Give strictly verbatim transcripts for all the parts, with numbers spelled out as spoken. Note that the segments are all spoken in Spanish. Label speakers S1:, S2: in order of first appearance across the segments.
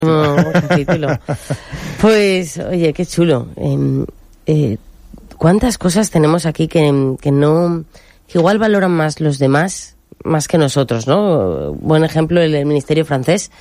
S1: No, capítulo. Pues, oye, qué chulo. Eh, eh, ¿Cuántas cosas tenemos aquí que, que no, que igual valoran más los demás, más que nosotros, ¿no? Buen ejemplo, el, el Ministerio francés,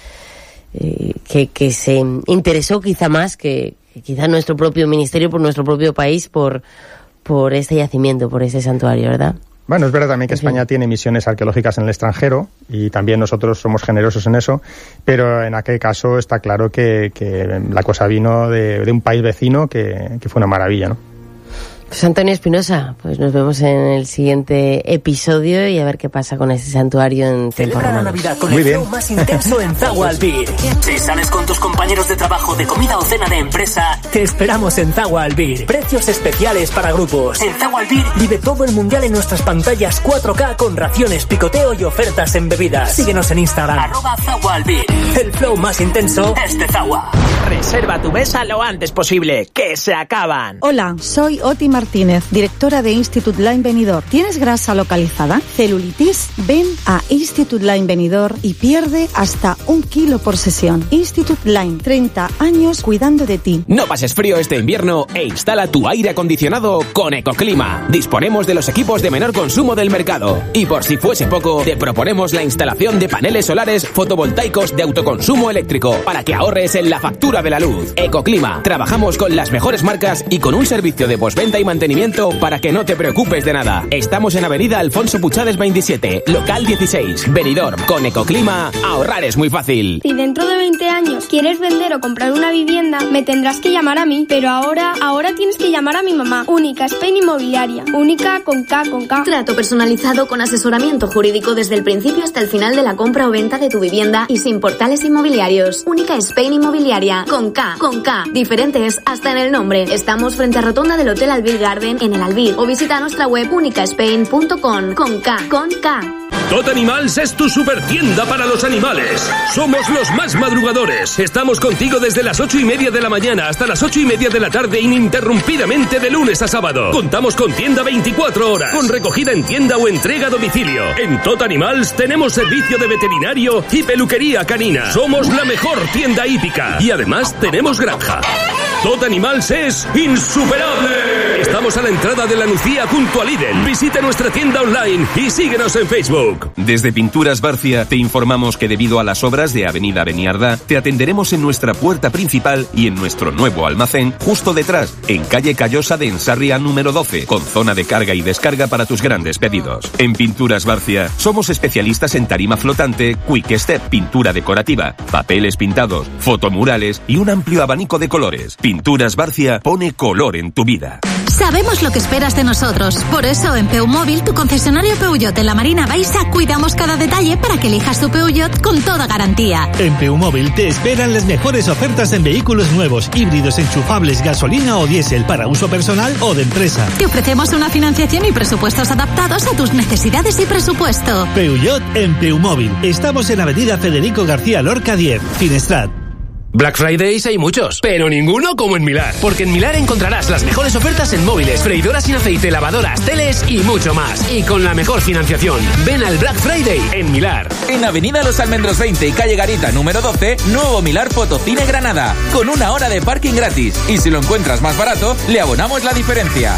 S1: eh, que, que se interesó quizá más que, que quizá nuestro propio ministerio, por nuestro propio país, por, por este yacimiento, por ese santuario, ¿verdad?
S2: Bueno, es verdad también que España tiene misiones arqueológicas en el extranjero y también nosotros somos generosos en eso, pero en aquel caso está claro que, que la cosa vino de, de un país vecino que, que fue una maravilla, ¿no?
S1: Pues Antonio Espinosa, pues nos vemos en el siguiente episodio y a ver qué pasa con ese santuario en tiempos
S3: Celebra la
S1: romanos.
S3: Navidad con
S2: Muy
S3: el
S2: bien.
S3: flow más intenso en Zagua Albir. Si sales con tus compañeros de trabajo de comida o cena de empresa, te esperamos en Zagua Albir. Precios especiales para grupos. En Zagua Albir vive todo el mundial en nuestras pantallas cuatro K con raciones, picoteo y ofertas en bebidas. Síguenos en Instagram, arroba Zagua Albir. El flow más intenso es de Zagua.
S4: Reserva tu mesa lo antes posible, que se acaban.
S5: Hola, soy Oti Martínez, directora de Institute Line Benidorm. ¿Tienes grasa localizada? ¿Celulitis? Ven a Institute Line Benidorm y pierde hasta un kilo por sesión. Institute Line, treinta años cuidando de ti.
S6: No pases frío este invierno e instala tu aire acondicionado con Ecoclima. Disponemos de los equipos de menor consumo del mercado. Y por si fuese poco, te proponemos la instalación de paneles solares fotovoltaicos de autoconsumo eléctrico para que ahorres en la factura de la luz. Ecoclima. Trabajamos con las mejores marcas y con un servicio de postventa y mantenimiento para que no te preocupes de nada. Estamos en Avenida Alfonso Puchades veintisiete, local dieciséis, Benidorm. Con Ecoclima, ahorrar es muy fácil.
S7: Si dentro de veinte años quieres vender o comprar una vivienda, me tendrás que llamar a mí. Pero ahora, ahora tienes que llamar a mi mamá. Única Spain Inmobiliaria. Única con K, con K.
S8: Trato personalizado con asesoramiento jurídico desde el principio hasta el final de la compra o venta de tu vivienda y sin portales inmobiliarios. Única Spain Inmobiliaria. Con K, con K. Diferentes hasta en el nombre. Estamos frente a Rotonda del Hotel Albir Garden en el Albir. O visita nuestra web única spain punto com. Con K, con K.
S9: Tot Animals es tu supertienda para los animales. Somos los más madrugadores. Estamos contigo desde las ocho y media de la mañana hasta las ocho y media de la tarde ininterrumpidamente de lunes a sábado. Contamos con tienda veinticuatro horas, con recogida en tienda o entrega a domicilio. En Tot Animals tenemos servicio de veterinario y peluquería canina. Somos la mejor tienda hípica y además tenemos granja. Tot Animals es insuperable. Estamos a la entrada de la Nucía junto a Lidl. Visita nuestra tienda online y síguenos en Facebook.
S10: Desde Pinturas Barcia te informamos que debido a las obras de Avenida Beniardá te atenderemos en nuestra puerta principal y en nuestro nuevo almacén justo detrás, en calle Callosa de Ensarria número doce, con zona de carga y descarga para tus grandes pedidos. En Pinturas Barcia somos especialistas en tarima flotante, quick step, pintura decorativa, papeles pintados, fotomurales y un amplio abanico de colores. Pinturas Barcia pone color en tu vida.
S11: Sabemos lo que esperas de nosotros. Por eso en Peumóvil, tu concesionario Peugeot en la Marina Baixa, cuidamos cada detalle para que elijas tu Peugeot con toda garantía.
S12: En Peumóvil te esperan las mejores ofertas en vehículos nuevos, híbridos, enchufables, gasolina o diésel para uso personal o de empresa.
S11: Te ofrecemos una financiación y presupuestos adaptados a tus necesidades y presupuesto.
S12: Peugeot en Peumóvil. Estamos en Avenida Federico García Lorca diez, Finestrat.
S9: Black Fridays hay muchos, pero ninguno como en Milar. Porque en Milar encontrarás las mejores ofertas en móviles, freidoras sin aceite, lavadoras, teles y mucho más. Y con la mejor financiación. Ven al Black Friday en Milar.
S13: En Avenida Los Almendros veinte y calle Garita número doce, nuevo Milar Fotocine Granada. Con una hora de parking gratis. Y si lo encuentras más barato, le abonamos la diferencia.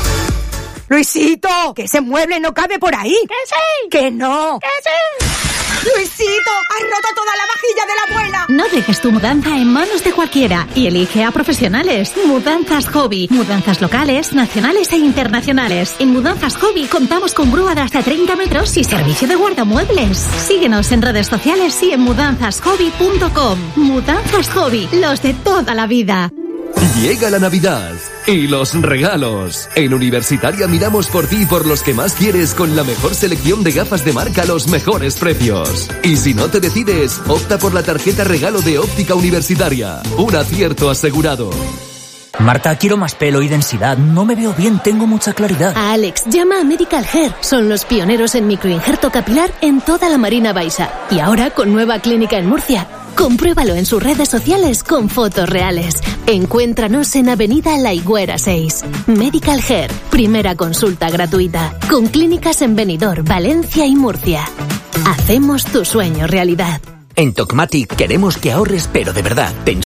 S14: Luisito, que ese mueble no cabe por ahí.
S7: ¡Que sí!
S14: ¡Que no!
S7: ¡Que sí!
S14: ¡Luisito! ¡Has roto toda la vajilla de la abuela!
S11: No dejes tu mudanza en manos de cualquiera y elige a profesionales. Mudanzas Hobby. Mudanzas locales, nacionales e internacionales. En Mudanzas Hobby contamos con grúa de hasta treinta metros y servicio de guardamuebles. Síguenos en redes sociales y en mudanzas hobby punto com. Mudanzas Hobby, los de toda la vida.
S15: Llega la Navidad y los regalos. En Universitaria miramos por ti y por los que más quieres con la mejor selección de gafas de marca a los mejores precios. Y si no te decides, opta por la tarjeta regalo de Óptica Universitaria. Un acierto asegurado.
S3: Marta, quiero más pelo y densidad. No me veo bien, tengo mucha claridad.
S16: A Alex, llama a Medical Hair. Son los pioneros en microinjerto capilar en toda la Marina Baixa. Y ahora con nueva clínica en Murcia. Compruébalo en sus redes sociales con fotos reales. Encuéntranos en Avenida La Higuera seis. Medical Hair, primera consulta gratuita. Con clínicas en Benidorm, Valencia y Murcia. Hacemos tu sueño realidad.
S17: En Tocmatic queremos que ahorres, pero de verdad.